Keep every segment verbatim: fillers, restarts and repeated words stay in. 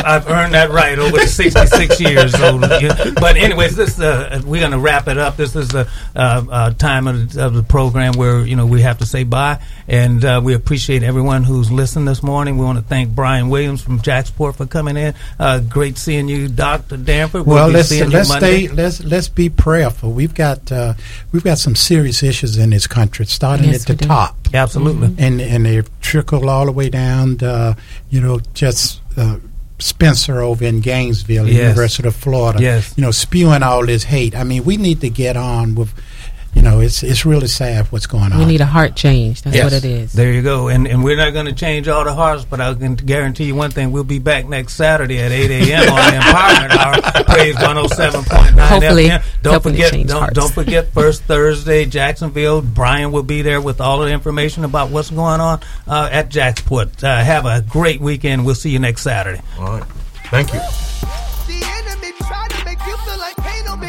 I've earned that right over the sixty-six years. So, but anyways, this uh, we're going to wrap it up. This is the uh, uh, time of the, of the program where you know we have to say bye, and uh, we appreciate everyone who's listened this morning. We want to thank Brian Williams from Jacksport for coming in. Uh, great seeing you, Doctor Danford. We'll, well, let's let's stay. Let's let's be prayerful. We've got uh, we've got some serious issues in this country, starting yes, at the do. top. Absolutely, mm-hmm. and and they've trickled all the way down. Uh, you know, just. Uh, Spencer over in Gainesville, yes. University of Florida, yes. you know, spewing all this hate. I mean, we need to get on with, you know, it's it's really sad what's going on. We need a heart change. That's yes. what it is. There you go. And and we're not going to change all the hearts, but I can guarantee you one thing: we'll be back next Saturday at eight a.m. on the Empowerment Hour. Praise one oh seven point nine Hopefully, F M. Don't forget, don't, hearts. don't forget, first Thursday, Jacksonville. Brian will be there with all of the information about what's going on uh, at Jacksport. Uh, have a great weekend. We'll see you next Saturday. All right. Thank you. The enemy tried to make you feel like pain on me.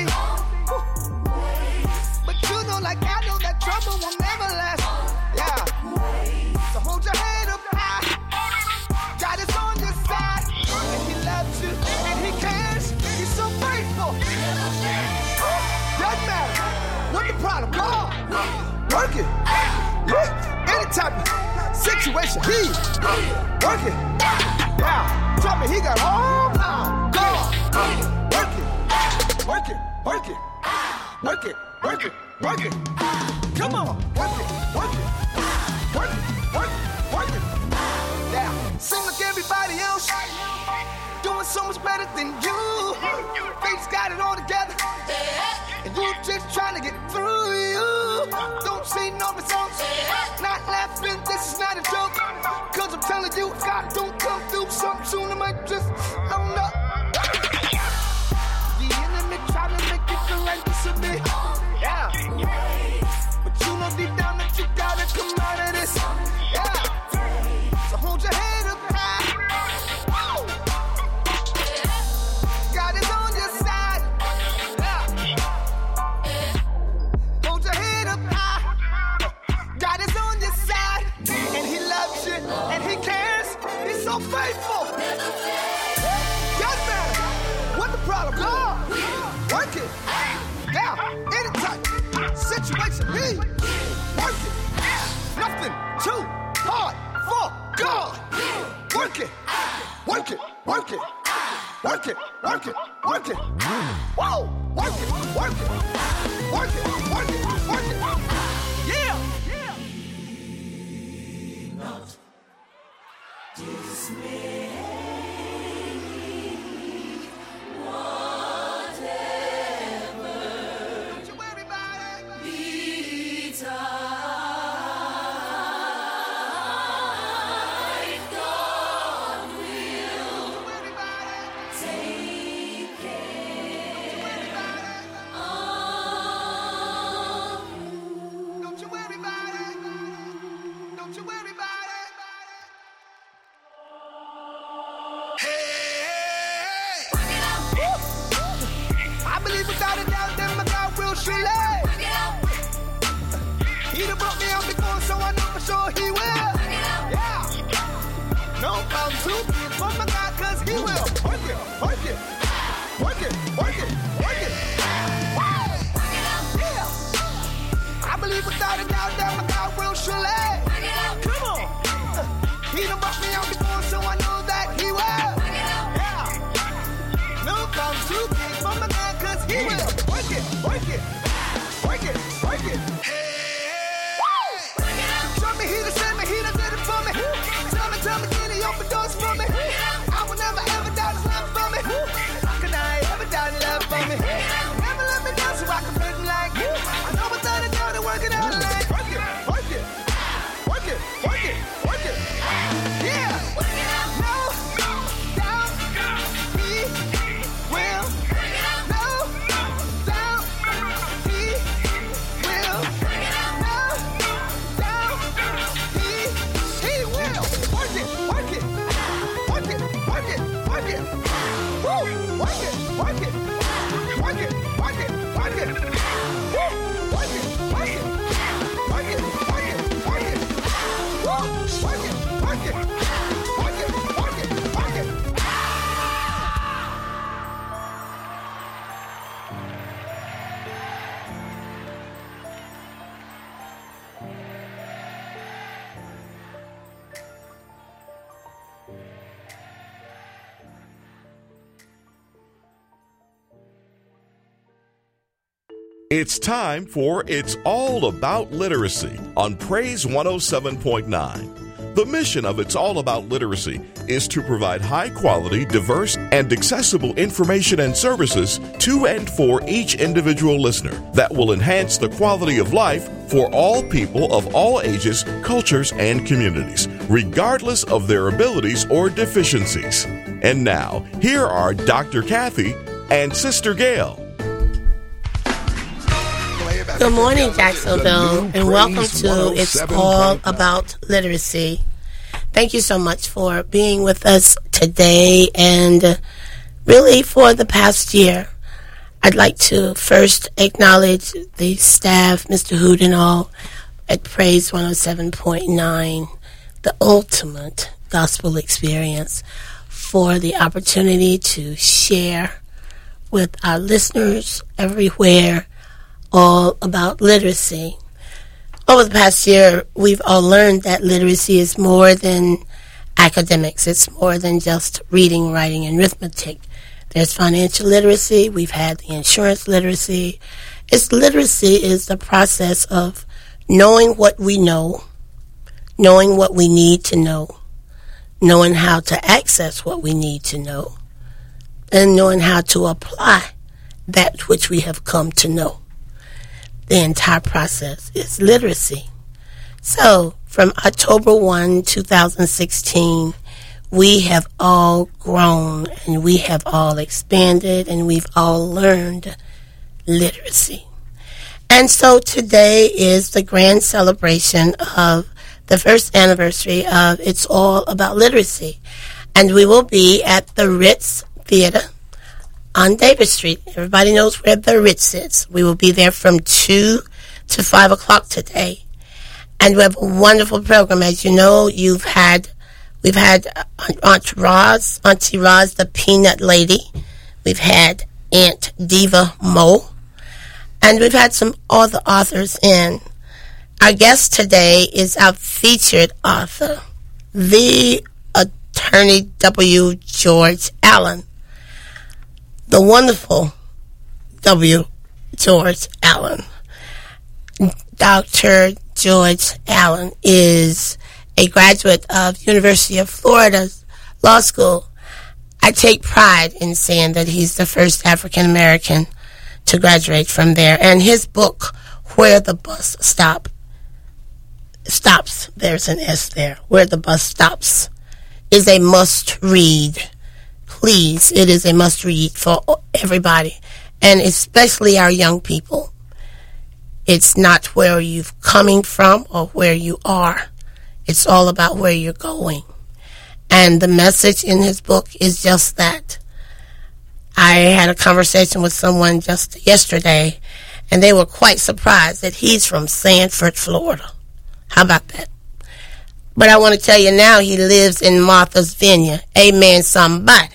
But you know, like I know that trouble will never last. Yeah. So hold your head up high. God is on your side. And he loves you. And he cares. He's so faithful. Doesn't matter. What the problem? Go on. Work it. Yeah. Any type of situation. He work it. Yeah. Tell me he got all power. Go on. Work it. Work it. Work it. Work it. Work it. Work it. Come on. Work it. Work it. Work it. Work it. Work it. Yeah. Seem like everybody else doing so much better than you. Faith's got it all together. And you just trying to get through you. Don't say no results. Not laughing. This is not a joke. Cause I'm telling you, if God don't come through something soon, I might just, I don't know. The enemy try to make you feel like this will be. Yeah. But you know deep down that you gotta come out of this. Yeah. So hold your head up high. Whoa. God is on your side. Yeah. Hold your head up high. God is on your side. And he loves you. And he cares. He's so faithful. Doesn't matter what the problem. Go on. Work it. Yeah. Any type of situation. He work it. Nothing too hard for God. Work it. Work it. Work it. Work it. Work it. Work it. Whoa. Work it. Work it. Work it. Work it. Work it. Yeah. Yeah. Not dismay. He done brought me out before, so I know for sure he will. Yeah. No problem too big for my God, cause he will. Work it, work it, work it, work it, work it. Yeah. I believe without a doubt that my God will surely. Come on. He done brought me out before, so I know that he will. Yeah. No problem too big for my God, cause he will. Work it, work it, work it, work it. He done sent me, he done did it for me. Tell me, tell me, can he open doors for me? I will never ever doubt his love for me. How can I ever doubt his love for me? Never let me down so I can fit like you. I know without a doubt to work it out like. Work it, work it, work it, work it, work it. Yeah. No doubt he will. No doubt he will. Work it, work it, work it, work it, work it. Woo! Work it, work it, work it, work it, work it. Woo! Work it, work it, work it, work it, work it. Woo! Work it, work it, work it, work it, work it. It's time for It's All About Literacy on Praise one oh seven point nine. The mission of It's All About Literacy is to provide high-quality, diverse, and accessible information and services to and for each individual listener that will enhance the quality of life for all people of all ages, cultures, and communities, regardless of their abilities or deficiencies. And now, here are Doctor Kathy and Sister Gail. Good morning, Jacksonville, and welcome to It's All About Literacy. Thank you so much for being with us today and really for the past year. I'd like to first acknowledge the staff, Mister Hood and all, at Praise one oh seven point nine, the ultimate gospel experience, for the opportunity to share with our listeners everywhere all about literacy. Over the past year, we've all learned that literacy is more than academics. It's more than just reading, writing, and arithmetic. There's financial literacy. We've had the insurance literacy. It's literacy is the process of knowing what we know, knowing what we need to know, knowing how to access what we need to know, and knowing how to apply that which we have come to know. The entire process is literacy. So, from October first, twenty sixteen, we have all grown and we have all expanded and we've all learned literacy. And so today is the grand celebration of the first anniversary of It's All About Literacy. And we will be at the Ritz Theater on Davis Street. Everybody knows where the Ritz is. We will be there from two to five o'clock today. And we have a wonderful program. As you know, you've had, we've had Aunt Roz, Auntie Roz, the Peanut Lady. We've had Aunt Diva Mo. And we've had some other authors in. Our guest today is our featured author, the Attorney W. George Allen. The wonderful W. George Allen. Doctor George Allen is a graduate of University of Florida Law School. I take pride in saying that he's the first African American to graduate from there. And his book, Where the Bus Stop Stops, there's an S there, Where the Bus Stops, is a must read. Please, it is a must-read for everybody, and especially our young people. It's not where you're coming from or where you are. It's all about where you're going. And the message in his book is just that. I had a conversation with someone just yesterday, and they were quite surprised that he's from Sanford, Florida. How about that? But I want to tell you now, he lives in Martha's Vineyard. Amen, somebody.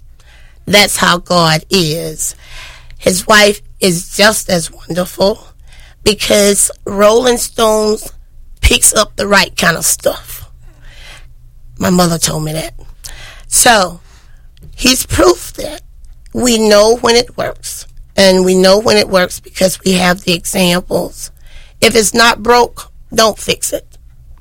That's how God is. His wife is just as wonderful because Rolling Stones picks up the right kind of stuff. My mother told me that. So, he's proof that we know when it works. And we know when it works because we have the examples. If it's not broke, don't fix it.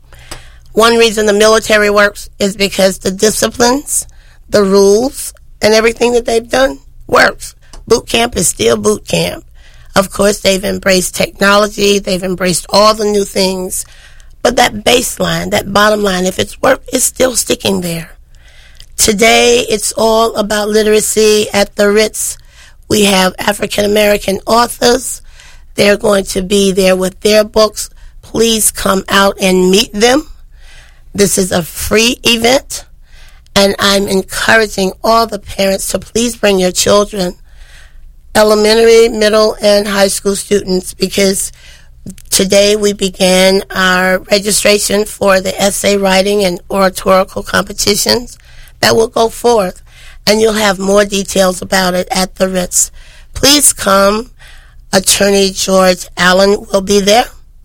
One reason the military works is because the disciplines, the rules, and everything that they've done works. Boot camp is still boot camp. Of course, they've embraced technology. They've embraced all the new things. But that baseline, that bottom line, if it's worked, it's still sticking there. Today, it's all about literacy at the Ritz. We have African-American authors. They're going to be there with their books. Please come out and meet them. This is a free event. And I'm encouraging all the parents to please bring your children, elementary, middle, and high school students, because today we began our registration for the essay writing and oratorical competitions that will go forth. And you'll have more details about it at the Ritz. Please come. Attorney George Allen will be there.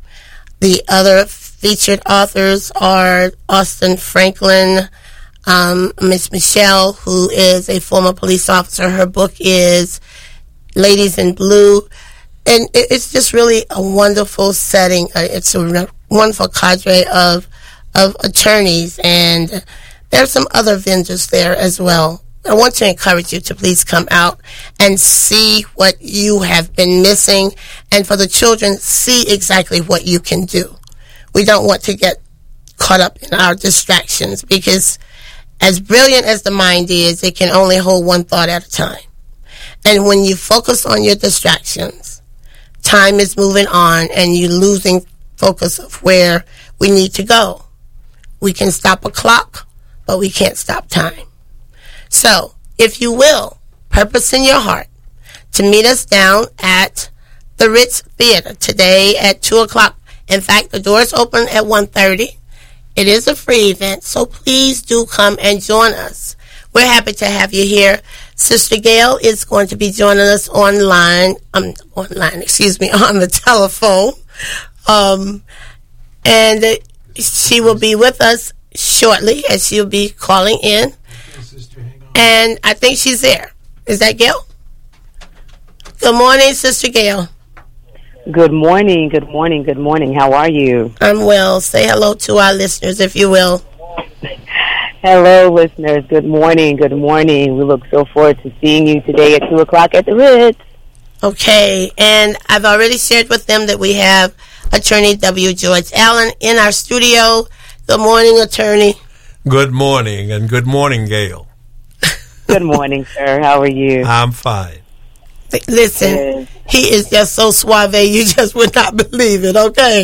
The other featured authors are Austin Franklin, Um, Miss Michelle, who is a former police officer. Her book is Ladies in Blue. and it, it's just really a wonderful setting. Uh, it's a wonderful cadre of of attorneys, and there's some other vendors there as well. I want to encourage you to please come out and see what you have been missing, and for the children, see exactly what you can do. We don't want to get caught up in our distractions, because as brilliant as the mind is, it can only hold one thought at a time. And when you focus on your distractions, time is moving on and you're losing focus of where we need to go. We can stop a clock, but we can't stop time. So, if you will, purpose in your heart to meet us down at the Ritz Theater today at two o'clock. In fact, the doors open at one thirty. It is a free event, so please do come and join us. We're happy to have you here. Sister Gail is going to be joining us online, um, online, excuse me, on the telephone. Um, and uh, she will be with us shortly, as she'll be calling in. And I think she's there. Is that Gail? Good morning, Sister Gail. Good morning, good morning, good morning. How are you? I'm well. Say hello to our listeners, if you will. Hello, listeners. Good morning, good morning. We look so forward to seeing you today at two o'clock at the Ritz. Okay, and I've already shared with them that we have Attorney W. George Allen in our studio. Good morning, Attorney. Good morning, and good morning, Gail. Good morning, sir. How are you? I'm fine. Listen, Yes. he is just so suave, you just would not believe it, okay?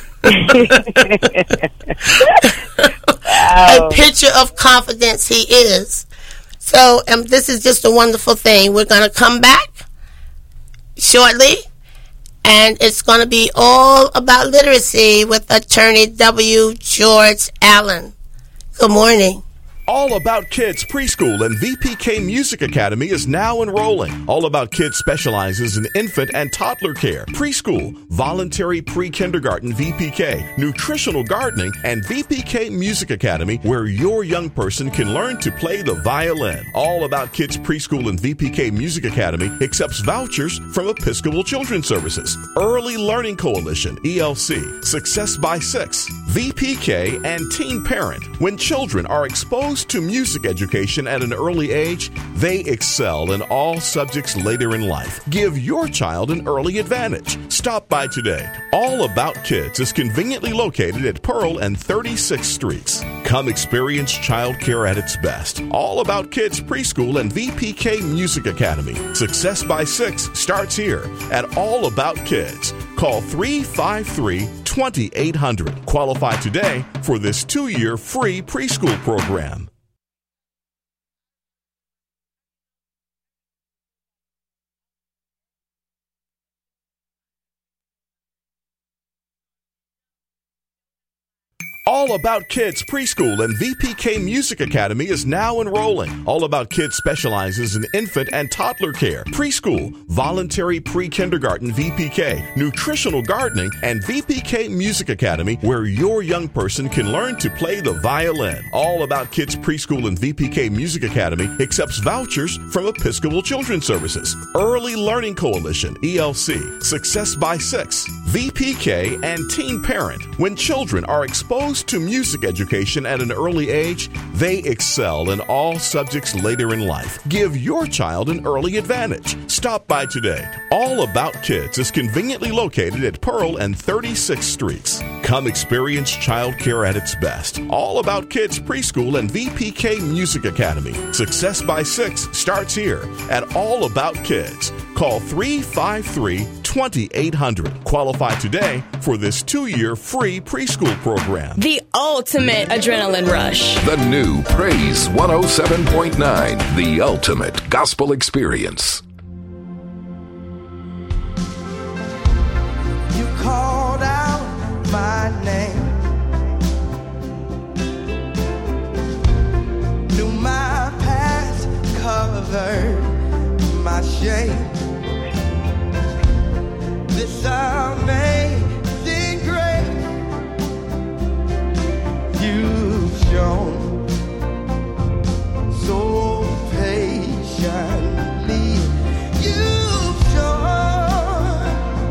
Wow. A picture of confidence he is. So um, this is just a wonderful thing. We're going to come back shortly, and it's going to be all about literacy with Attorney W. George Allen. Good morning. All About Kids Preschool and V P K Music Academy is now enrolling. All About Kids specializes in infant and toddler care, preschool, voluntary pre-kindergarten V P K, nutritional gardening, and V P K Music Academy, where your young person can learn to play the violin. All About Kids Preschool and V P K Music Academy accepts vouchers from Episcopal Children's Services, Early Learning Coalition, E L C, Success by Six, V P K, and Teen Parent. When children are exposed to music education at an early age, they excel in all subjects later in life. Give your child an early advantage. Stop by today. All About Kids is conveniently located at Pearl and thirty-sixth Streets. Come experience childcare at its best. All About Kids Preschool and V P K Music Academy. Success by Six starts here at All About Kids. Call three five three, two eight hundred. Qualify today for this two-year free preschool program. All About Kids Preschool and V P K Music Academy is now enrolling. All About Kids specializes in infant and toddler care, preschool, voluntary pre-kindergarten V P K, nutritional gardening, and V P K Music Academy, where your young person can learn to play the violin. All About Kids Preschool and V P K Music Academy accepts vouchers from Episcopal Children's Services, Early Learning Coalition, E L C, Success by Six, V P K, and Teen Parent. When children are exposed to music education at an early age, they excel in all subjects later in life. Give your child an early advantage. Stop by today. All About Kids is conveniently located at Pearl and thirty-sixth Streets. Come experience childcare at its best. All About Kids Preschool and V P K Music Academy. Success by Six starts here at All About Kids. Call three five three, two eight hundred. Qualify today for this two-year free preschool program. The ultimate adrenaline rush. The new Praise one oh seven point nine, the ultimate gospel experience. You called out my name, knew my past, covered my shame. This amazing grace you've shown so patiently. You've shown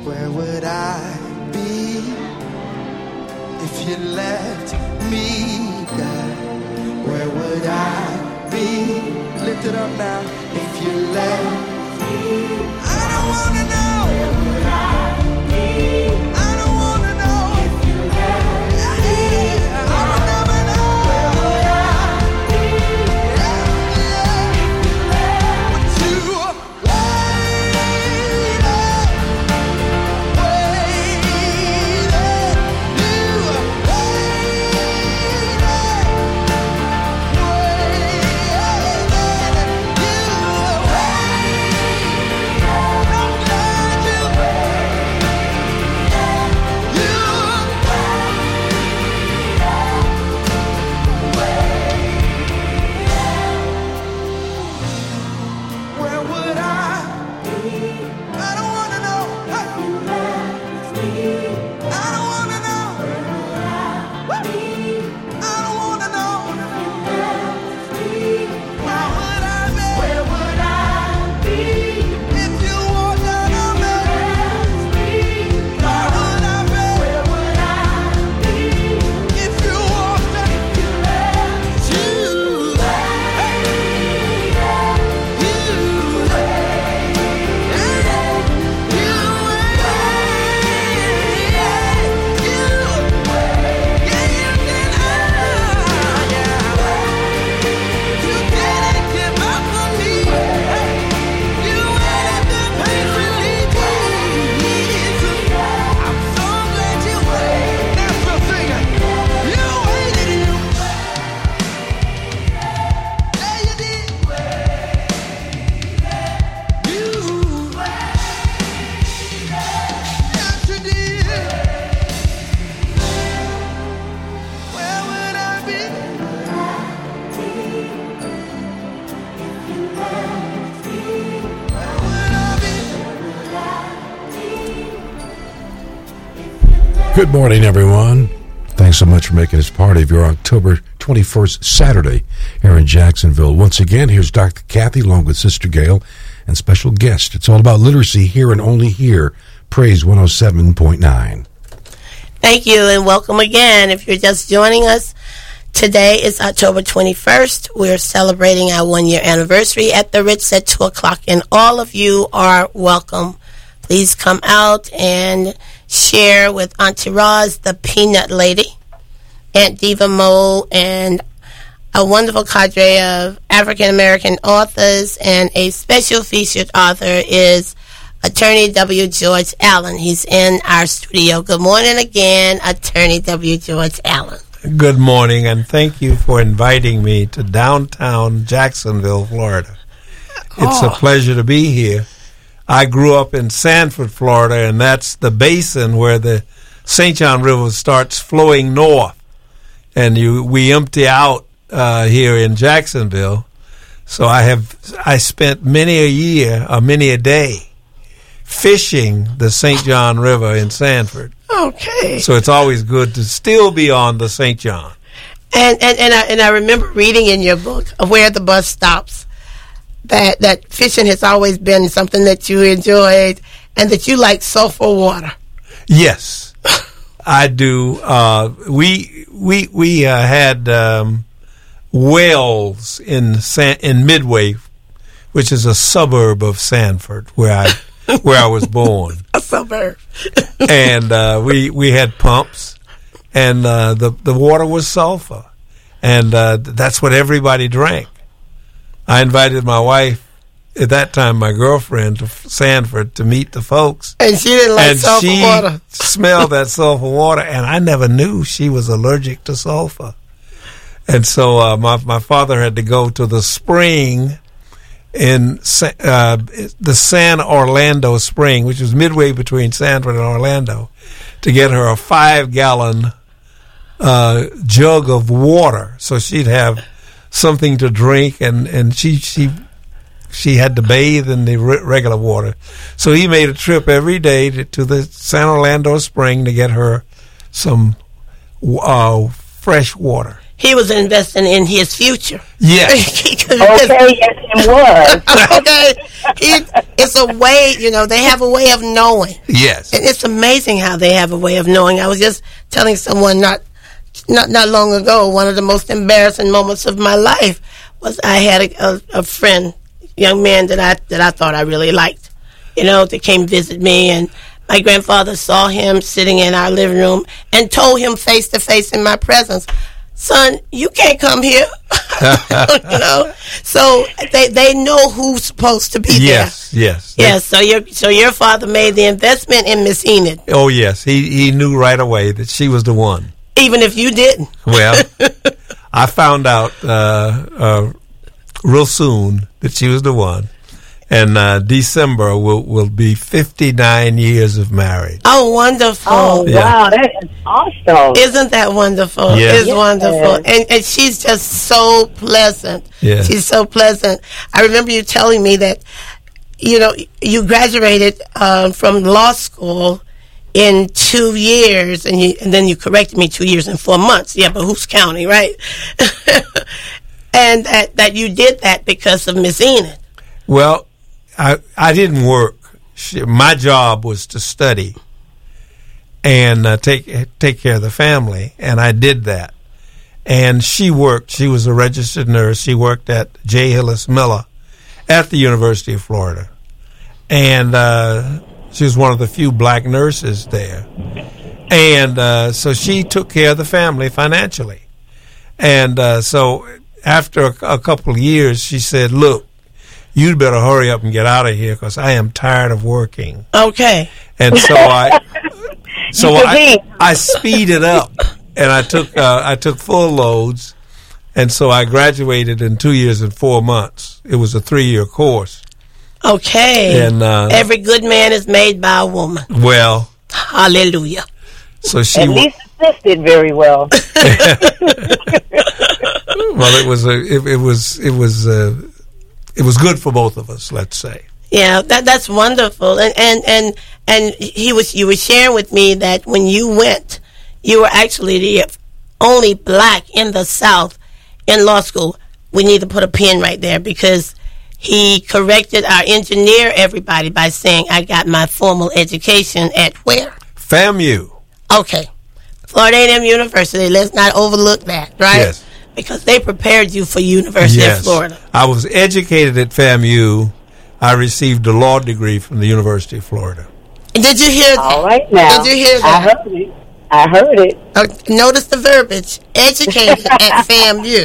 Where would I be if you left me, God? Where would I be? Lift it up now. If you left me, I don't wanna know. Where would I be? I don't wanna know. If you left me, I will never know. Where would I be? Yeah, yeah. If you left me, but you Good morning, everyone. Thanks so much for making this part of your October twenty-first Saturday here in Jacksonville. Once again, here's Doctor Kathy along with Sister Gail and special guest. It's all about literacy here and only here. Praise one oh seven point nine. Thank you and welcome again. If you're just joining us, today is October twenty-first. We're celebrating our one-year anniversary at the Ritz at two o'clock, and all of you are welcome. Please come out and share with Auntie Roz, the Peanut Lady, Aunt Diva Mo, and a wonderful cadre of African-American authors, and a special featured author is Attorney W. George Allen. He's in our studio. Good morning again, Attorney W. George Allen. Good morning, and thank you for inviting me to downtown Jacksonville, Florida. It's oh. a pleasure to be here. I grew up in Sanford, Florida, and that's the basin where the Saint John River starts flowing north. And you, we empty out uh, here in Jacksonville. So I have I spent many a year, or many a day, fishing the Saint John River in Sanford. Okay. So it's always good to still be on the Saint John. And and and I, and I remember reading in your book of Where the Bus Stops that that fishing has always been something that you enjoyed and that you like sulfur water. Yes, I do. Uh, we we we uh, had um, wells in San, in Midway, which is a suburb of Sanford, where I where I was born. A suburb. And uh, we we had pumps, and uh, the the water was sulfur, and uh, that's what everybody drank. I invited my wife, at that time my girlfriend, to Sanford to meet the folks. And she didn't like and sulfur she water. smelled that sulfur water, and I never knew she was allergic to sulfur. And so uh, my my father had to go to the spring in uh, the San Orlando Spring, which was midway between Sanford and Orlando, to get her a five-gallon uh, jug of water so she'd have something to drink, and, and she she she had to bathe in the re- regular water. So he made a trip every day to, to the San Orlando Spring to get her some uh, fresh water. he was investing in his future. Yes. Okay, yes, it was. Okay, it, it's a way, you know, they have a way of knowing. Yes. And it's amazing how they have a way of knowing. I was just telling someone not not not long ago, one of the most embarrassing moments of my life was I had a, a, a friend, young man that I that I thought I really liked, you know, that came visit me, and my grandfather saw him sitting in our living room and told him face to face in my presence, "Son, you can't come here." You know, so they they know who's supposed to be yes, there. Yes, yes, yes. So your so your father made the investment in Miss Enid. Oh yes, he he knew right away that she was the one, even if you didn't. Well, I found out uh, uh, real soon that she was the one. And uh, December will will be fifty-nine years of marriage. Oh, wonderful! Oh, yeah. Wow, that is awesome! Isn't that wonderful? Yes. It's yes. wonderful, and and she's just so pleasant. Yes. She's so pleasant. I remember you telling me that, you know, you graduated um, from law school in two years, and you and then you corrected me two years and four months. Yeah, but who's counting, right? And that that you did that because of Miss Enid. Well, I I didn't work. She, my job was to study and uh, take take care of the family, and I did that. And she worked. She was a registered nurse. She worked at J. Hillis Miller at the University of Florida, and uh, she was one of the few black nurses there. And uh, so she took care of the family financially. And uh, so after a, a couple of years, she said, "Look, you'd better hurry up and get out of here because I am tired of working." Okay. And so I, so I, I speeded up, and I took uh, I took full loads, and so I graduated in two years and four months. It was a three-year course. Okay. And uh, every good man is made by a woman. Well, hallelujah. So she at least assisted very well. Well, it was a it, it was it was. Uh, It was good for both of us, let's say. Yeah, that that's wonderful. And and and and he was you were sharing with me that when you went, you were actually the only black in the South in law school. We need to put a pin right there because he corrected our engineer everybody by saying I got my formal education at where? FAMU. Okay. Florida A and M University. Let's not overlook that, right? Yes. Because they prepared you for University yes. of Florida. I was educated at FAMU. I received a law degree from the University of Florida. Did you hear that? All right now. Did you hear that? I heard it. I heard it. Uh, notice the verbiage. Educated at FAMU.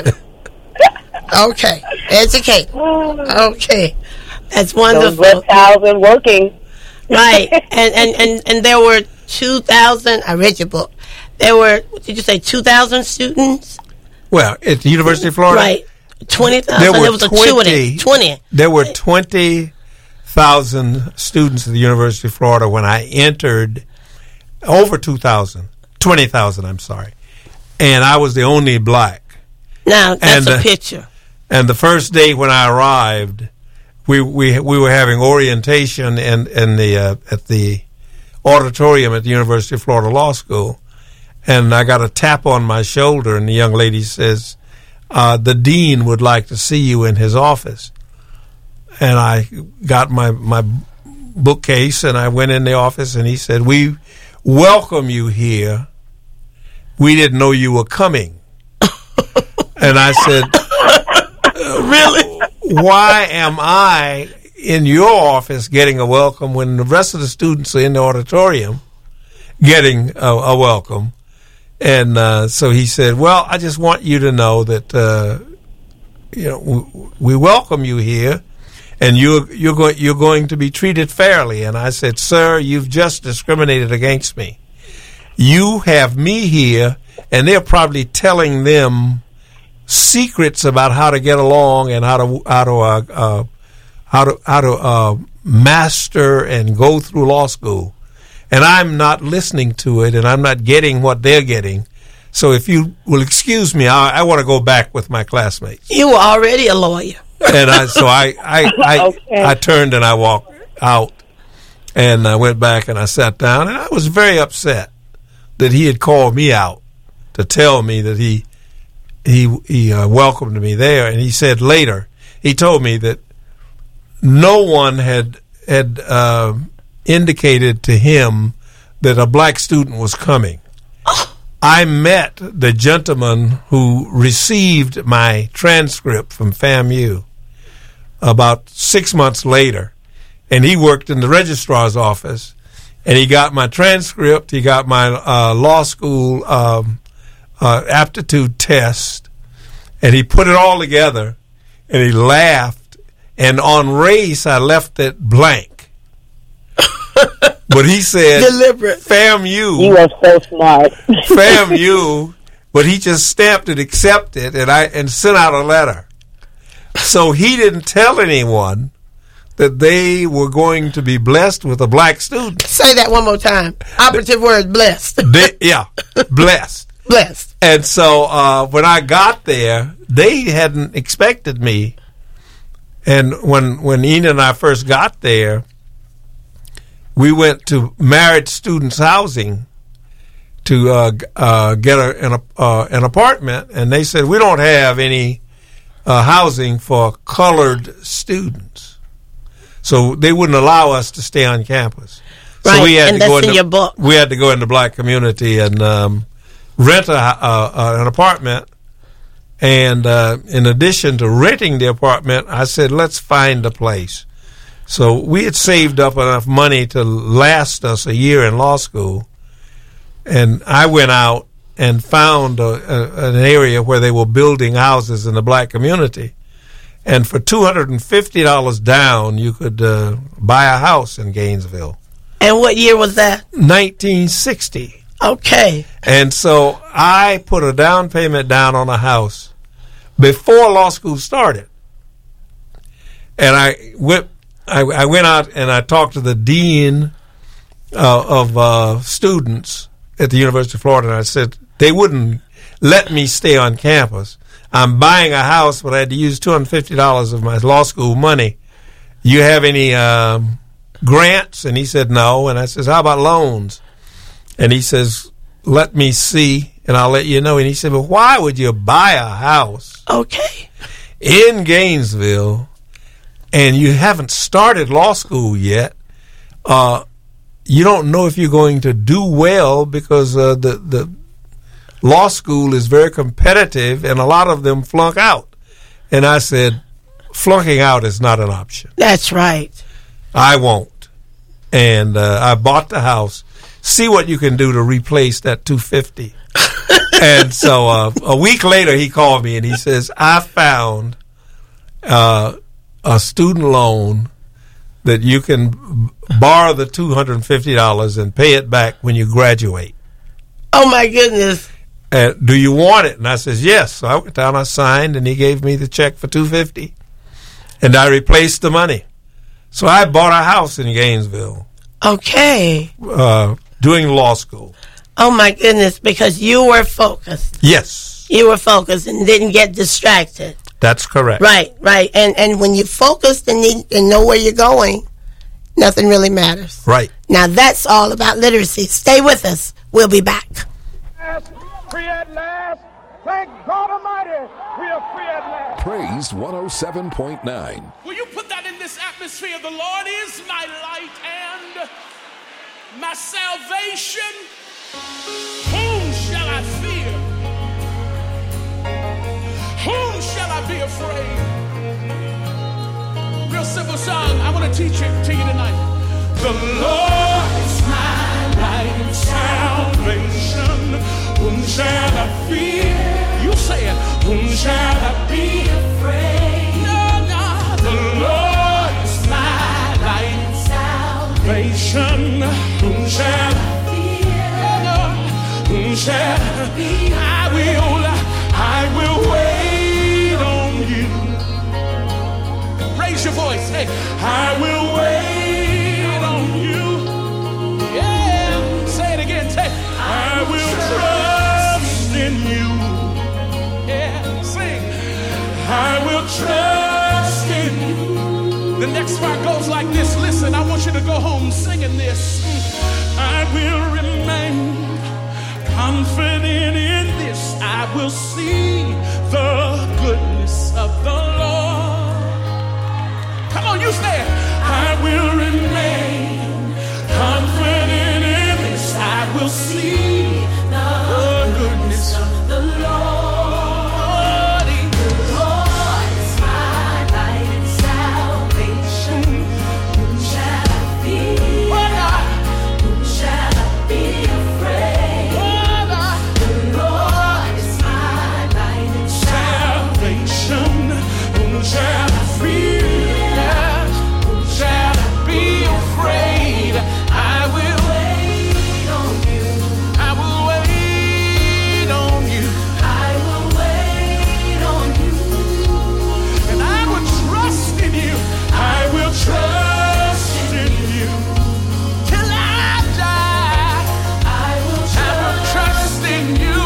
Okay. Educated. Okay. That's wonderful. Those reptiles and working. Right. And, and, and, and there were two thousand, I read your book. There were, what did you say, two thousand students? Well, at the University of Florida? Right. twenty thousand. There were there was twenty, a twenty. There were twenty thousand students at the University of Florida when I entered. Over two thousand. twenty thousand, I'm sorry. And I was the only black. Now, that's and, a uh, picture. And the first day when I arrived, we we we were having orientation in, in the uh, at the auditorium at the University of Florida Law School. And I got a tap on my shoulder, and the young lady says, uh, the dean would like to see you in his office. And I got my, my bookcase, and I went in the office, and he said, we welcome you here. We didn't know you were coming. And I said, really? Why am I in your office getting a welcome when the rest of the students are in the auditorium getting a, a welcome? And uh, so he said, well, I just want you to know that, uh, you know, we, we welcome you here, and you're, you're, go- you're going to be treated fairly. And I said, sir, you've just discriminated against me. You have me here, and they're probably telling them secrets about how to get along and how to how to uh, uh, how to how to uh, master and go through law school. And I'm not listening to it, and I'm not getting what they're getting. So if you will excuse me, I, I want to go back with my classmates. You were already a lawyer. And I, so I I, I, Okay. I turned and I walked out, and I went back and I sat down, and I was very upset that he had called me out to tell me that he he he uh, welcomed me there, and he said later, he told me that no one had had uh, indicated to him that a black student was coming. I met the gentleman who received my transcript from FAMU about six months later, and he worked in the registrar's office, and he got my transcript, he got my uh, law school um, uh, aptitude test, and he put it all together, and he laughed, and on race, I left it blank. But he said, deliberate. FAMU. You are so smart. FAMU, but he just stamped it, accepted, and I and sent out a letter. So he didn't tell anyone that they were going to be blessed with a black student. Say that one more time. Operative word, blessed. They, yeah, blessed. Blessed. And so uh, when I got there, they hadn't expected me. And when when Ina and I first got there, we went to married students' housing to uh, uh, get a, an, uh, an apartment, and they said, we don't have any uh, housing for colored students. So they wouldn't allow us to stay on campus. Right, so we had and to that's go in into, your book. We had to go in the black community and um, rent a, uh, uh, an apartment. And uh, in addition to renting the apartment, I said, let's find a place. So we had saved up enough money to last us a year in law school, and I went out and found a, a, an area where they were building houses in the black community, and for two hundred fifty dollars down, you could uh, buy a house in Gainesville. And what year was that? nineteen sixty. Okay. And so I put a down payment down on a house before law school started, and I went. I, I went out and I talked to the dean uh, of uh, students at the University of Florida, and I said they wouldn't let me stay on campus. I'm buying a house, but I had to use two hundred fifty dollars of my law school money. You have any um, grants? And he said no. And I says, how about loans? And he says, let me see, and I'll let you know. And he said, well, why would you buy a house okay. in Gainesville and you haven't started law school yet? Uh, you don't know if you're going to do well because uh, the the law school is very competitive, and a lot of them flunk out. And I said, flunking out is not an option. That's right. I won't. And uh, I bought the house. See what you can do to replace that two hundred fifty dollars. And so uh, a week later, he called me and he says, I found uh, a student loan that you can borrow the two hundred fifty dollars and pay it back when you graduate. Oh, my goodness. Uh, do you want it? And I says, yes. So I went down, I signed, and he gave me the check for two hundred fifty dollars. And I replaced the money. So I bought a house in Gainesville. Okay. Uh, doing law school. Oh, my goodness, because you were focused. Yes. You were focused and didn't get distracted. That's correct. Right, right. And and when you're focused and, need, and know where you're going, nothing really matters. Right. Now, that's all about literacy. Stay with us. We'll be back. Free at last. Thank God Almighty. We are free at last. Praise one oh seven point nine. Will you put that in this atmosphere? The Lord is my light and my salvation. Whom shall I fear? Whom shall I be afraid? Real simple song. I want to teach it to you tonight. The Lord is my light and salvation. Whom shall I fear? You say it. Whom shall I be afraid? No, no. The Lord is my light and salvation. Whom shall I fear? No. Whom shall I be? I will, I will wait on you. Raise your voice. Hey, I will wait on you. Yeah. Say it again. Say, I will trust in you. Yeah. Sing. I will trust in you. The next part goes like this. Listen, I want you to go home singing this. I will remain confident in this. I will see the goodness of the Lord. Come on, you say it. I will remain confident in this. I will see the goodness of the Lord. The Lord is my light and salvation. Whom shall I fear? Whom shall I be afraid? The Lord is my light and salvation. Whom shall I fear? Whom shall I be afraid? I will wait on you. I will wait on you. I will wait on you. And I will trust in you. I will trust in you. Till I die, I will trust in you.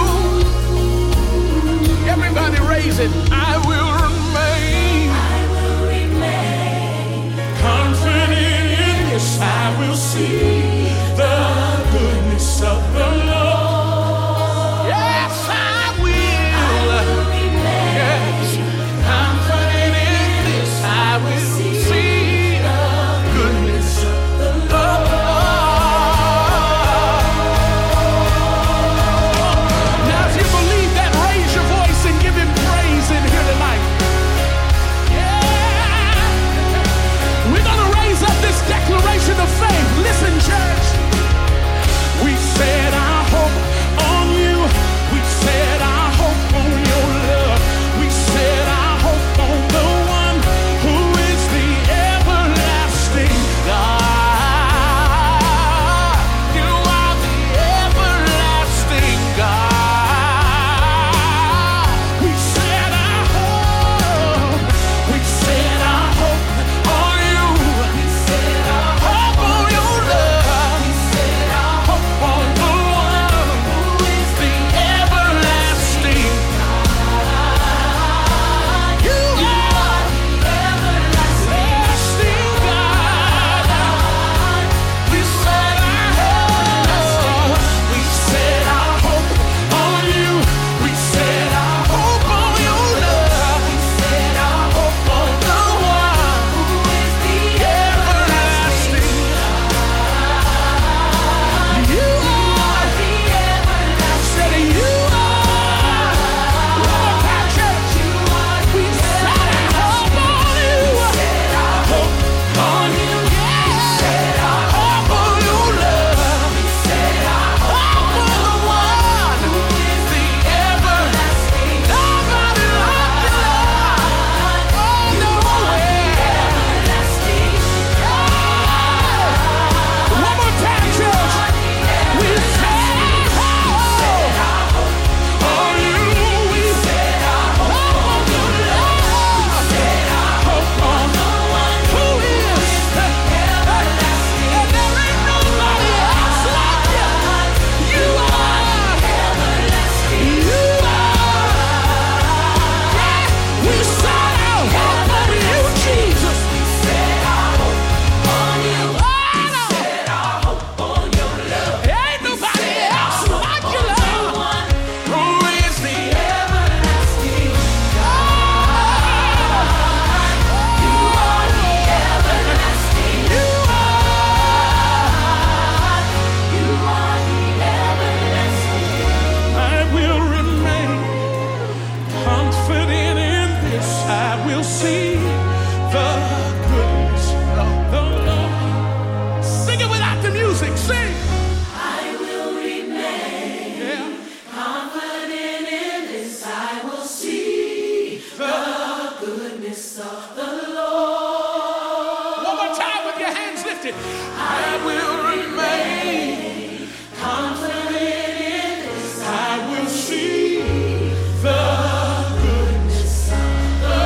Everybody raise it. I will remain. I will remain confident in this. I will see the goodness of the Lord. Yes, I will. I will remain. Yes, confident in this. I will see the goodness of the Lord. Now, if you believe that, raise your voice and give him praise in here tonight. Yeah. We're going to raise up this declaration of faith. Listen, church. We set our hope on you. We set our hope on your love. We set our hope on the one who is the everlasting God. You are the everlasting God. We set our hope. We set our hope on you. We set our hope on your love. We set our hope on the one who is the everlasting God. You are the everlasting God. We set our hope. We set our hope on you. We set our hope on your love. We set our hope on the one who is the everlasting God. You are the everlasting. You are. One more time, church. We set our hope on you. We set our hope on you. We set our hope on your love. We set our hope on the one who is the everlasting. Nobody like you, Lord. Oh, nowhere. One more time, church. We set our hope on you. We set our hope on your love. We set our hope on the one who is the everlasting. And there ain't nobody else like you. You are everlasting. You are. Yeah, we set our hope on you, Jesus. We set our hope on you. We set our hope on your love. Ain't nobody else like you, Lord. Who is the everlasting God? You are the everlasting. You are. You are the everlasting. I will remain confident in this. I will see the goodness of the Lord. Sing it without the music. Sing. I will remain confident in this. I will see the goodness of the Lord. One more time with your hands lifted. I will remain confident in this. I will see the goodness of the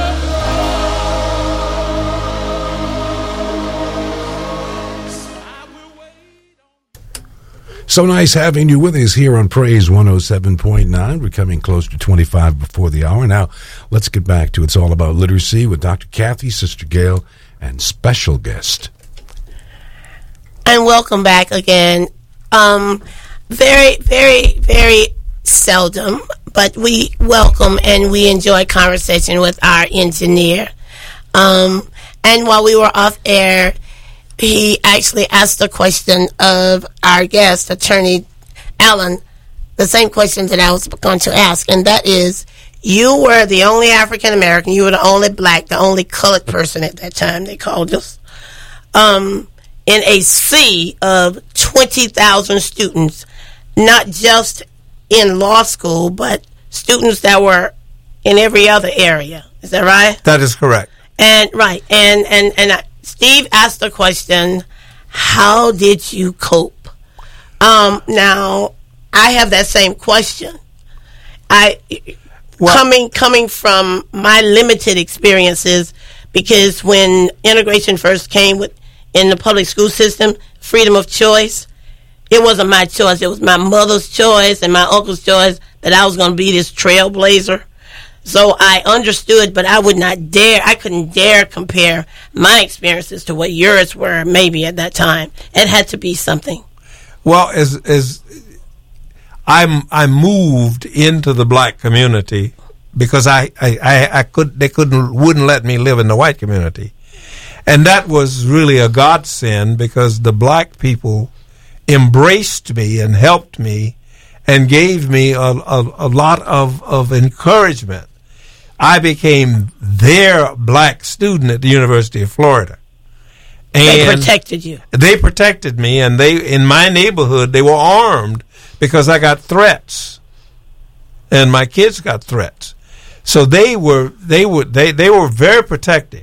Lord. So I will wait on. So nice having you with us here on Praise one oh seven point nine. We're coming close to twenty-five before the hour. Now, let's get back to It's All About Literacy with Doctor Kathy, Sister Gail, and special guest. And welcome back again. Um, very, very, very seldom, but we welcome and we enjoy conversation with our engineer. Um, and while we were off air, he actually asked a question of our guest, Attorney Allen, the same question that I was going to ask, and that is, you were the only African American, you were the only black, the only colored person at that time, they called us, um, in a sea of twenty thousand students, not just in law school, but students that were in every other area. Is that right? That is correct. And right, and and and I, Steve asked the question, "How did you cope?" Um, now, I have that same question. I well, coming coming from my limited experiences, because when integration first came with in the public school system, freedom of choice, it wasn't my choice. It was my mother's choice and my uncle's choice that I was going to be this trailblazer. So I understood, but I would not dare, I couldn't dare compare my experiences to what yours were maybe at that time. It had to be something. Well, as as I'm I moved into the black community because I, I, I, I could they couldn't wouldn't let me live in the white community. And that was really a godsend because the black people embraced me and helped me and gave me a, a, a lot of, of encouragement. I became their black student at the University of Florida. And they protected you. They protected me, and they in my neighborhood, they were armed because I got threats. And my kids got threats. So they were they were they, they were very protective.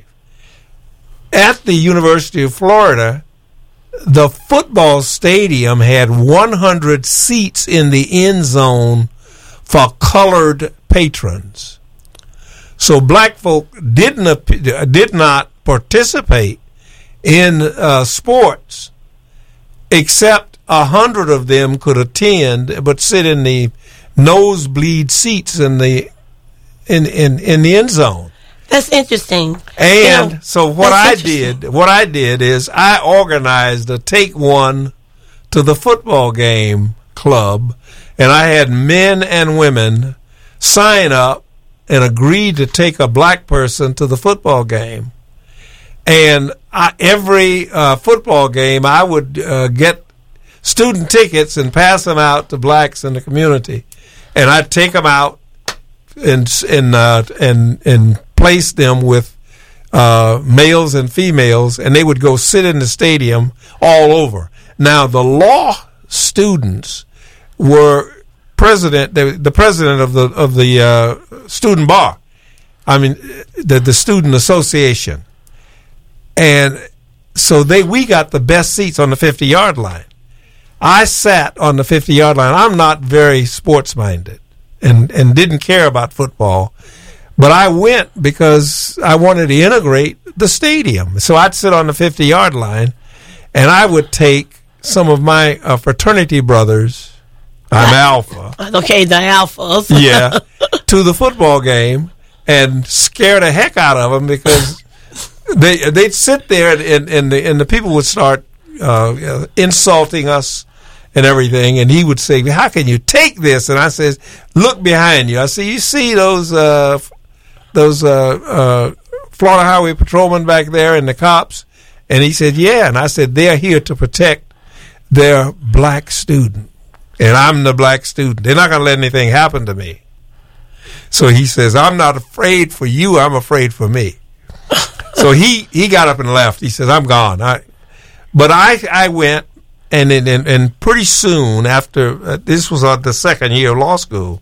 At the University of Florida, the football stadium had one hundred seats in the end zone for colored patrons. So black folk didn't did not participate in uh, sports, except a hundred of them could attend, but sit in the nosebleed seats in the in in, in the end zone. That's interesting. And you know, so what I did, what I did is I organized a Take One to the football game club, and I had men and women sign up and agree to take a black person to the football game. And I, every uh, football game, I would uh, get student tickets and pass them out to blacks in the community, and I'd take them out and and uh, and and place them with uh, males and females, and they would go sit in the stadium all over. Now, the law students were president, the, the president of the of the uh, student bar. I mean, the the student association, and so they we got the best seats on the fifty yard line. I sat on the fifty yard line. I'm not very sports minded, and and didn't care about football. But I went because I wanted to integrate the stadium. So I'd sit on the fifty yard line, and I would take some of my uh, fraternity brothers, I'm Alpha. Okay, the Alphas. Yeah, to the football game and scare the heck out of them because they, they'd sit there and, and, the, and the people would start uh, insulting us and everything, and he would say, "How can you take this?" And I says, "Look behind you." I say, "You see those uh, those uh, uh, Florida Highway Patrolmen back there and the cops?" And he said, "Yeah." And I said, "They're here to protect their black student, and I'm the black student. They're not going to let anything happen to me." So he says, "I'm not afraid for you. I'm afraid for me." So he, he got up and left. He says, "I'm gone." I, but I I went. And, and and pretty soon after, uh, this was uh, the second year of law school,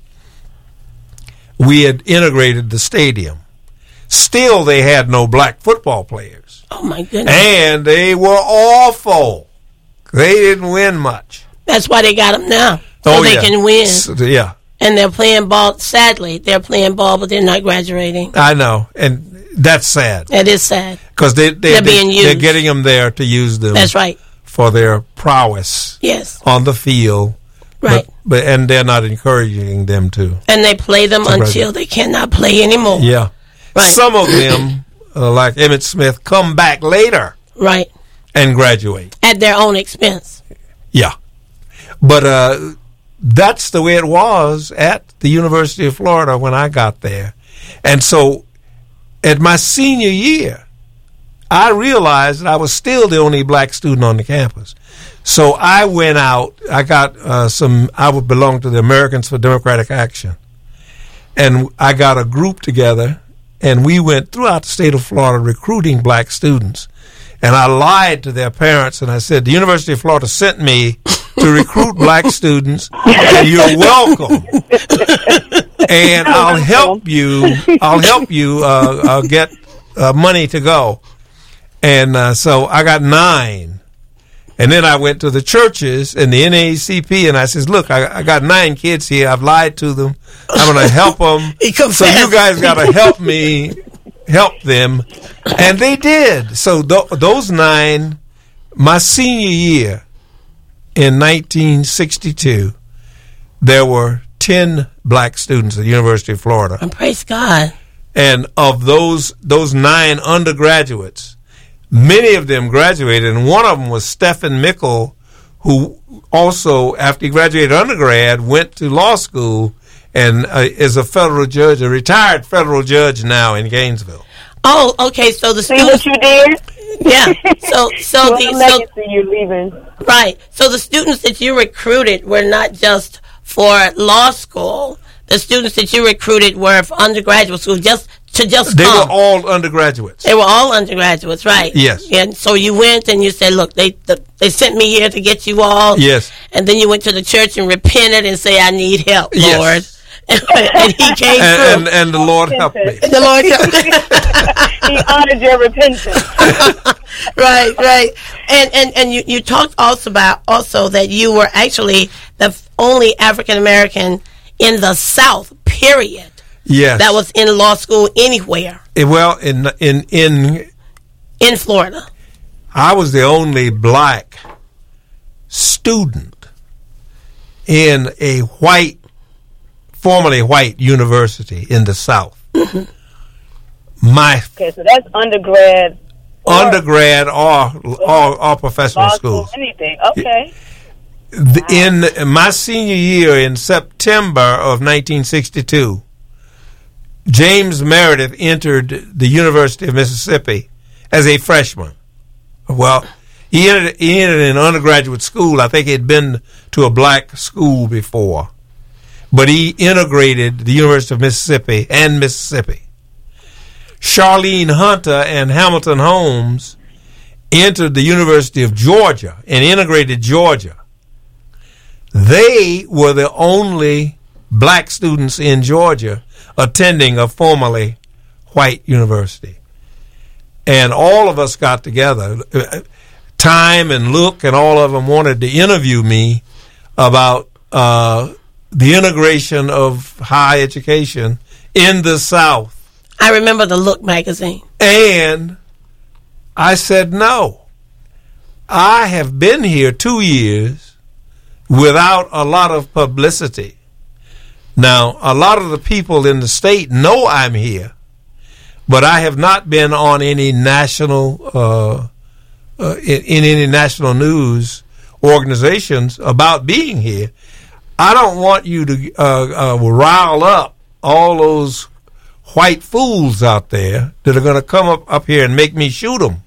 we had integrated the stadium. Still, they had no black football players. Oh, my goodness. And they were awful. They didn't win much. That's why they got them now. So oh, they yeah. can win. So, yeah. And they're playing ball. Sadly, they're playing ball, but they're not graduating. I know. And that's sad. That is sad. Because they, they, they're they, being used. They're getting them there to use them. That's right. For their prowess, yes, on the field, right? But, but and they're not encouraging them to. And they play them until graduate. They cannot play anymore. Yeah, right. Some of them, uh, like Emmitt Smith, come back later, right, and graduate at their own expense. Yeah, but uh, that's the way it was at the University of Florida when I got there. And so at my senior year, I realized that I was still the only black student on the campus. So I went out, I got uh, some, I would belong to the Americans for Democratic Action. And I got a group together, and we went throughout the state of Florida recruiting black students. And I lied to their parents, and I said, the University of Florida sent me to recruit black students, and you're welcome. And I'll help you, I'll help you uh, uh, get uh, money to go. And uh, so I got nine. And then I went to the churches and the N double A C P, and I says, look, I, I got nine kids here. I've lied to them. I'm going to help them. So you guys got to help me help them. And they did. So th- those nine, my senior year in nineteen sixty-two, there were ten black students at the University of Florida. And praise God. And of those those nine undergraduates, many of them graduated, and one of them was Stephen Mickle, who also, after he graduated undergrad, went to law school and uh, is a federal judge, a retired federal judge now in Gainesville. Oh, okay. So the See students, what you did? yeah. So, so What the legacy so you leaving? right. So the students that you recruited were not just for law school. The students that you recruited were for undergraduate school, just to just They come. were all undergraduates. They were all undergraduates, right? Yes. And so you went and you said, look, they the, they sent me here to get you all. Yes. And then you went to the church and repented and say, I need help, Yes. Lord. And he came and, through. and, and the Lord helped me. The Lord helped. He honored your repentance. Right, right. And and and you, you talked also about also that you were actually the f- only African American in the South, period. Yes. That was in law school anywhere Eh, well, in in in in Florida. I was the only black student in a white, formerly white university in the South. My Okay, so that's undergrad. or undergrad or or, or professional law school, schools. anything. Okay. The- In my senior year in September of nineteen sixty-two, James Meredith entered the University of Mississippi as a freshman. Well, he entered, he entered an undergraduate school. I think he'd been to a black school before. But he integrated the University of Mississippi and Mississippi. Charlene Hunter and Hamilton Holmes entered the University of Georgia and integrated Georgia. They were the only black students in Georgia attending a formerly white university. And all of us got together. Time and Look and all of them wanted to interview me about uh, the integration of higher education in the South. I remember the Look magazine. And I said, no. I have been here two years without a lot of publicity. Now, a lot of the people in the state know I'm here, but I have not been on any national, uh, uh, in, in any national news organizations about being here. I don't want you to uh, uh, rile up all those white fools out there that are going to come up, up here and make me shoot them.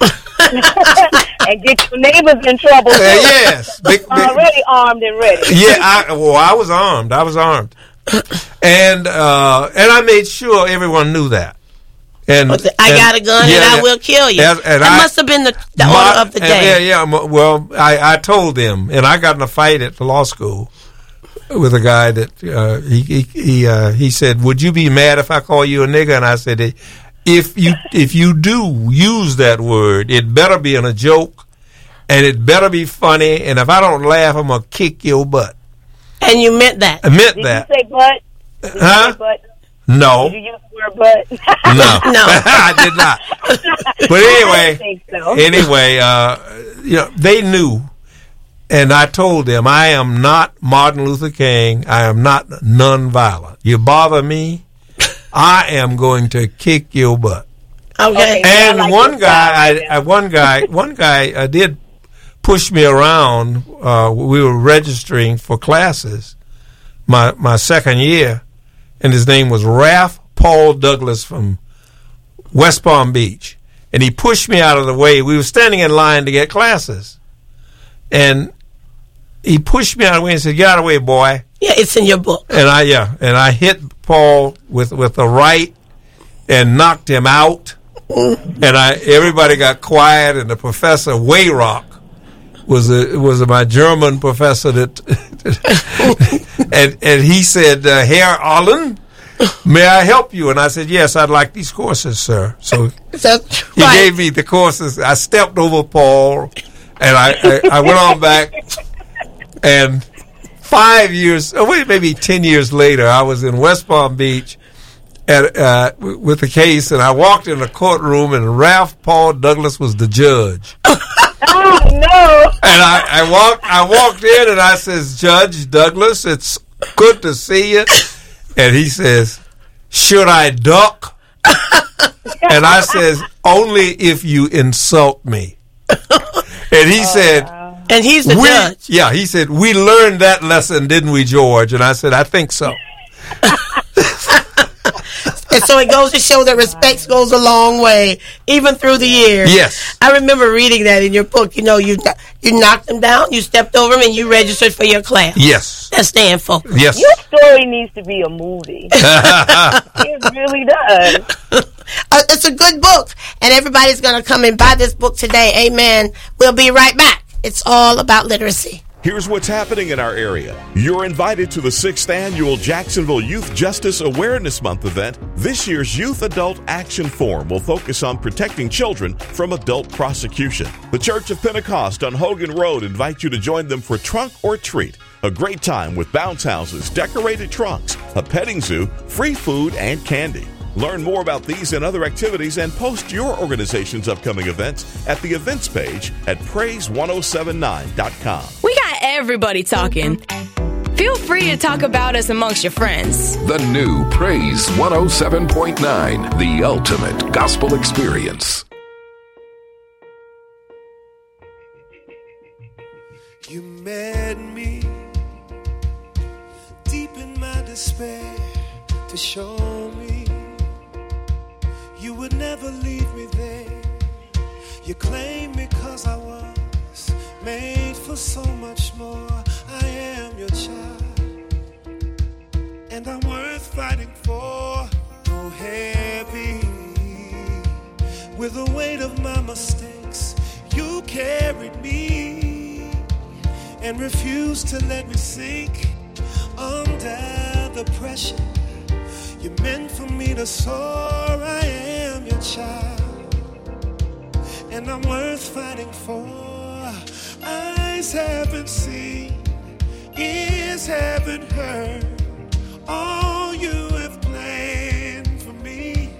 And get your neighbors in trouble. Uh, yes. Big, big, Already armed and ready. yeah, I, well, I was armed. I was armed. And uh, and I made sure everyone knew that. And I and, got a gun yeah, and I will kill you. And, and that I, must have been the, the my, order of the and, day. Yeah, yeah. Well, I, I told them, and I got in a fight at the law school with a guy that uh, he he he, uh, he said, "Would you be mad if I call you a nigger?" And I said, "If you if you do use that word, it better be in a joke, and it better be funny. And if I don't laugh, I'm gonna kick your butt." And you meant that. I meant Did that. you say butt? Did you Huh? say butt? No. Did you use the word butt? No, No. I did not. But I anyway, think so. anyway, uh, you know, they knew, and I told them, I am not Martin Luther King. I am not nonviolent. You bother me, I am going to kick your butt. Okay. Okay. I And like one your guy, style, I, I one guy, one guy uh, did pushed me around. Uh, we were registering for classes my my second year, and his name was Ralph Paul Douglas from West Palm Beach. And he pushed me out of the way. We were standing in line to get classes. And he pushed me out of the way and said, "Get out of the way, boy." Yeah, it's in your book. And I yeah, and I hit Paul with, with a right and knocked him out. And I everybody got quiet, and the professor, Wayrock, was a, was my German professor that and and he said, uh, "Herr Allen, may I help you?" And I said, "Yes, I'd like these courses, sir." So That's he right. gave me the courses. I stepped over Paul, and I, I, I went on back. And five years, oh wait, maybe ten years later, I was in West Palm Beach at, uh, w- with the case, and I walked in the courtroom, and Ralph Paul Douglas was the judge. Oh no! And I, I walked, I walked in, and I says, "Judge Douglas, it's good to see you." And he says, "Should I duck?" And I says, "Only if you insult me." And he said, and he's the we, judge. Yeah, he said, "We learned that lesson, didn't we, George?" And I said, "I think so." And so it goes to show that respect goes a long way, even through the years. Yes. I remember reading that in your book. You know, you you knocked him down, you stepped over him, and you registered for your class. Yes. That's staying focused. Yes. Your story needs to be a movie. It really does. Uh, it's a good book, and everybody's going to come and buy this book today. Amen. We'll be right back. It's all about literacy. Here's what's happening in our area. You're invited to the sixth Annual Jacksonville Youth Justice Awareness Month event. This year's Youth Adult Action Forum will focus on protecting children from adult prosecution. The Church of Pentecost on Hogan Road invites you to join them for Trunk or Treat, a great time with bounce houses, decorated trunks, a petting zoo, free food, and candy. Learn more about these and other activities and post your organization's upcoming events at the events page at praise ten seventy-nine dot com. We got everybody talking. Feel free to talk about us amongst your friends. The new Praise one oh seven point nine, the ultimate gospel experience. You met me deep in my despair to show me you would never leave me there. You claimed me 'cause I was made for so much more. I am your child, and I'm worth fighting for. Oh, heavy with the weight of my mistakes, you carried me and refused to let me sink under the pressure. You meant for me to soar. I am your child, and I'm worth fighting for. Eyes haven't seen, ears haven't heard all you have planned for me,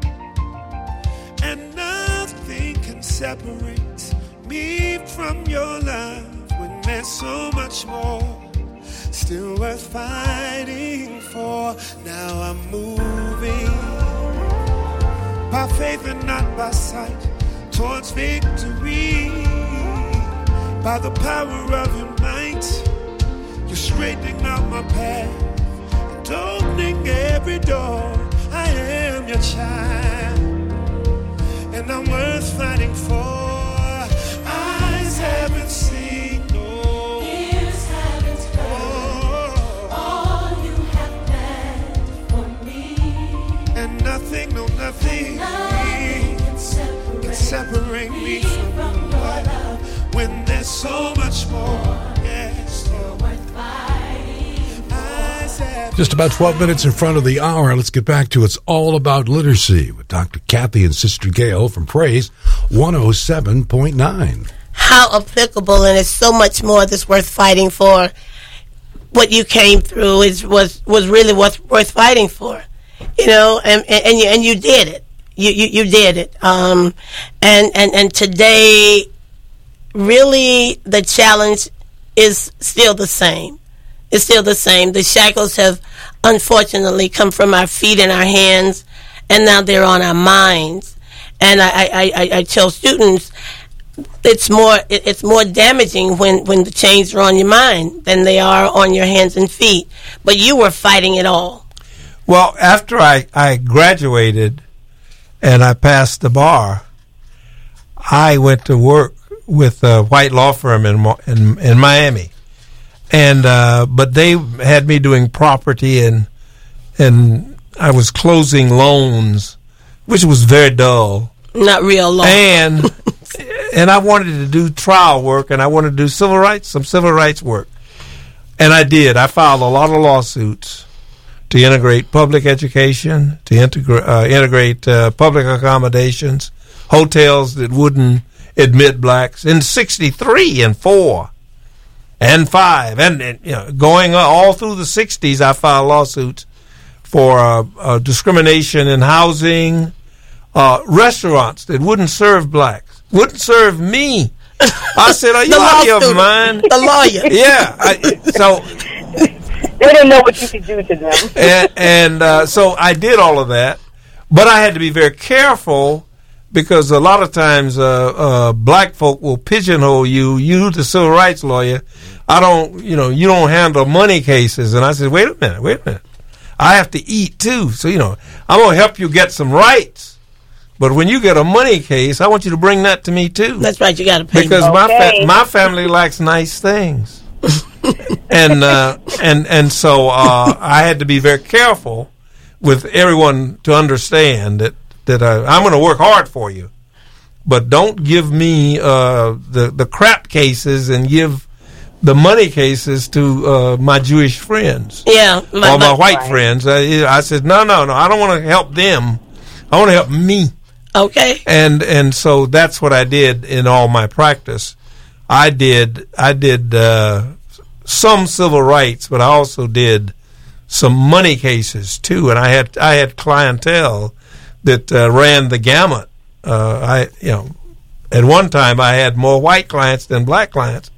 and nothing can separate me from your love when there's so much more still worth fighting for. Now I'm moving by faith and not by sight towards victory. By the power of your might, you're straightening out my path and opening every door. I am your child, and I'm worth fighting for. Eyes haven't seen, no ears haven't heard all you have planned for me, and nothing, no nothing, nothing can separate, can separate me from, from your love. When there's so much more, yes, still worth fighting. Eyes have Just about twelve minutes in front of the hour. Let's get back to It's All About Literacy with Doctor Kathy and Sister Gail from Praise one oh seven point nine. How applicable, and it's so much more that's worth fighting for. What you came through is was was really worth worth fighting for, you know, and and, and you and you did it. You you, you did it. Um, and and and today, really, the challenge is still the same. It's still the same. The shackles have unfortunately come from our feet and our hands, and now they're on our minds. And I I I, I tell students, it's more it, it's more damaging when, when the chains are on your mind than they are on your hands and feet. But you were fighting it all. Well, after I, I graduated and I passed the bar, I went to work with a white law firm in in, in Miami, and uh, but they had me doing property and and I was closing loans, which was very dull. Not real law. And and I wanted to do trial work, and I wanted to do civil rights, some civil rights work, and I did. I filed a lot of lawsuits to integrate public education, to integra- uh, integrate uh, public accommodations, hotels that wouldn't admit blacks in sixty-three and four and five, and, and you know, going all through the sixties, I filed lawsuits for uh, uh, discrimination in housing, uh, restaurants that wouldn't serve blacks, wouldn't serve me. I said, "Are you out of your mind?" The lawyer. Yeah. I, so they didn't know what you could do to them, and, and uh, so I did all of that, but I had to be very careful. Because a lot of times uh, uh, black folk will pigeonhole you. You, the civil rights lawyer, I don't, you know, you don't handle money cases. And I said, wait a minute, wait a minute. I have to eat too. So, you know, I'm going to help you get some rights. But when you get a money case, I want you to bring that to me too. That's right, you got to pay. Because me. my Okay. fa- my family likes nice things. and uh, and and so uh, I had to be very careful with everyone to understand that. That I, I'm going to work hard for you, but don't give me uh, the the crap cases and give the money cases to uh, my Jewish friends, yeah, my, or my white right. friends. I, I said, no, no, no. I don't want to help them. I want to help me. Okay. And and so that's what I did in all my practice. I did I did uh, some civil rights, but I also did some money cases too. And I had I had clientele that uh, ran the gamut. Uh, I, you know, at one time I had more white clients than black clients,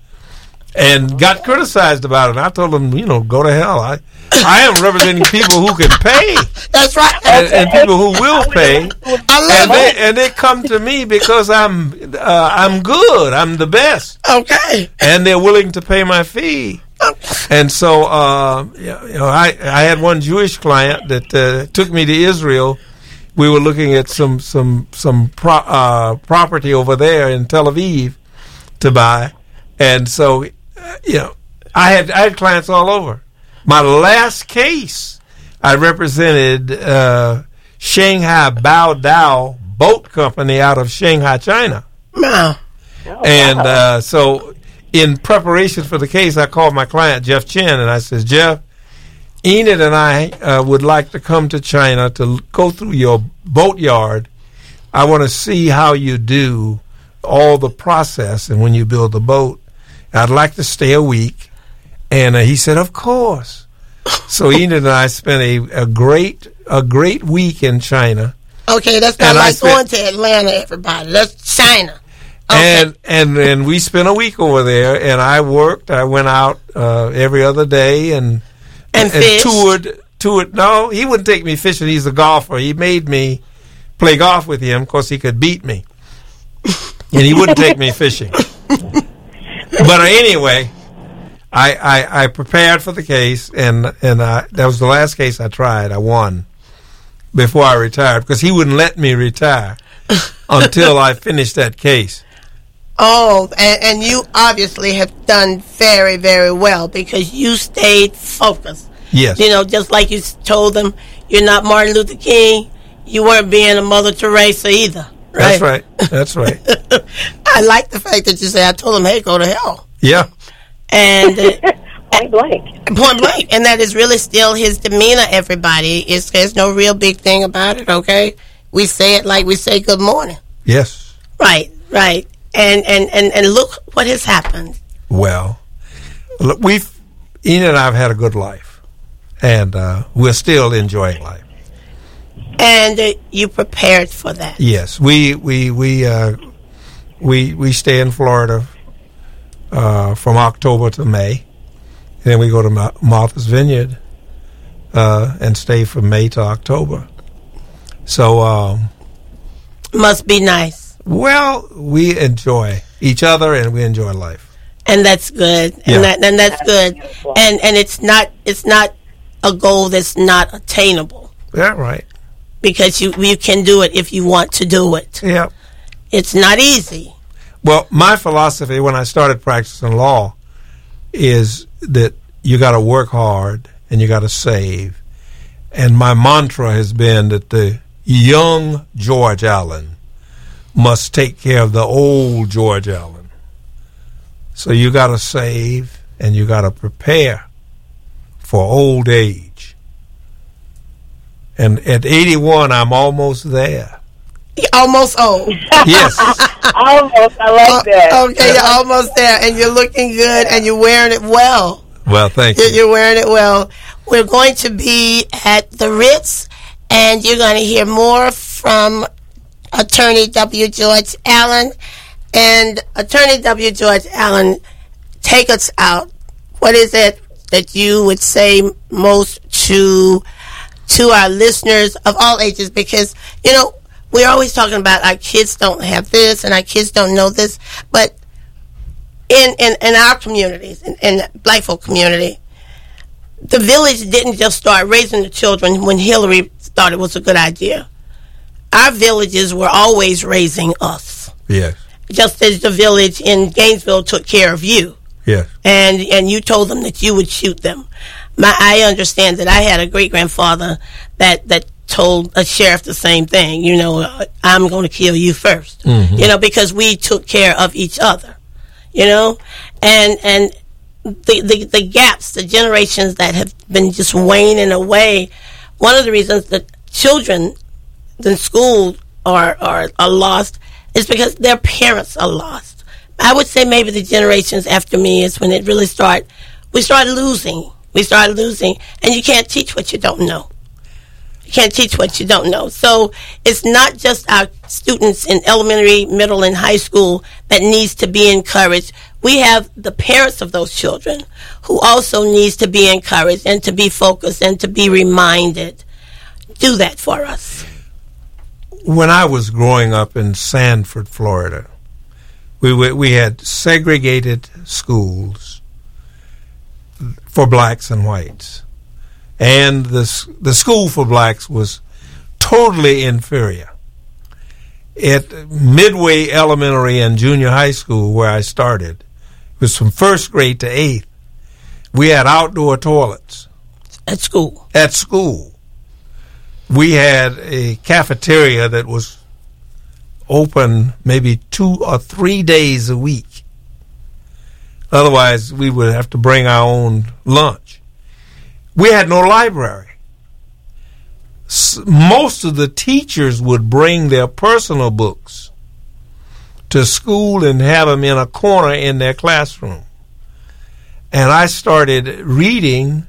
and got criticized about it. And I told them, you know, go to hell. I, I am representing people who can pay. That's right, and, and people who will pay. I love and they it. and they come to me because I'm uh, I'm good. I'm the best. Okay. And they're willing to pay my fee. And so, uh, you know, I I had one Jewish client that uh, took me to Israel. We were looking at some some some pro, uh, property over there in Tel Aviv to buy, and so uh, you know I had I had clients all over. My last case, I represented uh, Shanghai Bao Dao Boat Company out of Shanghai, China. Wow. And uh, so, in preparation for the case, I called my client Jeff Chen, and I said, Jeff, Enid and I uh, would like to come to China to l- go through your boatyard. I want to see how you do all the process and when you build the boat. I'd like to stay a week. And uh, he said, of course. So Enid and I spent a, a great a great week in China. Okay, that's not And I like spent- going to Atlanta, everybody. That's China. Okay. And and and we spent a week over there, and I worked. I went out uh, every other day and And fish? toured toured. No, he wouldn't take me fishing. He's a golfer. He made me play golf with him because he could beat me, and he wouldn't take me fishing. But anyway, I, I I prepared for the case, and and I, that was the last case I tried. I won before I retired because he wouldn't let me retire until I finished that case. Oh, and, and you obviously have done very, very well because you stayed focused. Yes. You know, just like you s- told them, you're not Martin Luther King. You weren't being a Mother Teresa either. Right? That's right. That's right. I like the fact that you say, I told them, hey, go to hell. Yeah. And uh, point blank. Point blank. And that is really still his demeanor, everybody. It's, there's no real big thing about it, okay? We say it like we say good morning. Yes. Right, right. And, and, and, and look what has happened. Well, look, we've Enid and I have had a good life, and uh, we're still enjoying life. And uh, you prepared for that. Yes, we we we uh, we we stay in Florida uh, from October to May, and then we go to Ma- Martha's Vineyard uh, and stay from May to October. So um, must be nice. Well, we enjoy each other, and we enjoy life. And that's good. And Yeah. that and that's good. And and it's not it's not a goal that's not attainable. Yeah, right. Because you you can do it if you want to do it. Yeah. It's not easy. Well, my philosophy when I started practicing law is that you got to work hard and you got to save. And my mantra has been that the young George Allen must take care of the old George Allen. So you got to save and you got to prepare for old age. And at eighty-one, I'm almost there. You're almost old. Yes. Almost. I like that. Okay, you're almost there, and you're looking good, and you're wearing it well. Well, thank You're, you. you're wearing it well. We're going to be at the Ritz, and you're going to hear more from Attorney W. George Allen. And Attorney W. George Allen, take us out. What is it that you would say most to to our listeners of all ages? Because, you know, we're always talking about our kids don't have this and our kids don't know this. But in, in, in our communities, in, in the Black folk community, the village didn't just start raising the children when Hillary thought it was a good idea. Our villages were always raising us. Yes. Just as the village in Gainesville took care of you. Yes. And and you told them that you would shoot them. My I understand that I had a great grandfather that, that told a sheriff the same thing. You know, uh, I'm going to kill you first. Mhm. You know, because we took care of each other. You know, and and the, the the gaps, the generations that have been just waning away. One of the reasons that children in school are are, are lost is because their parents are lost. I would say maybe the generations after me is when it really start. We start losing. We start losing, and you can't teach what you don't know. You can't teach what you don't know. So it's not just our students in elementary, middle, and high school that needs to be encouraged. We have the parents of those children who also needs to be encouraged and to be focused and to be reminded. Do that for us. When I was growing up in Sanford, Florida, we we, we had segregated schools for blacks and whites, and the the school for blacks was totally inferior. At Midway Elementary and Junior High School, where I started, it was from first grade to eighth. We had outdoor toilets at school. At school. We had a cafeteria that was open maybe two or three days a week. Otherwise, we would have to bring our own lunch. We had no library. S- most of the teachers would bring their personal books to school and have them in a corner in their classroom. And I started reading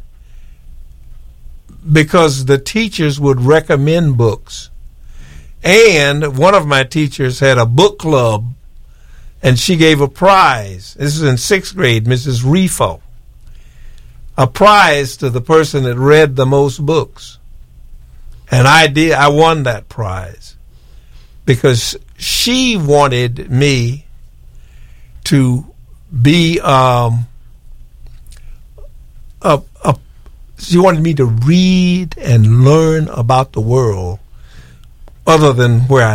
because the teachers would recommend books. And one of my teachers had a book club, and she gave a prize. This is in sixth grade, Missus Refo. A prize to the person that read the most books. And I did. I won that prize because she wanted me to be um, a, a She wanted me to read and learn about the world other than where I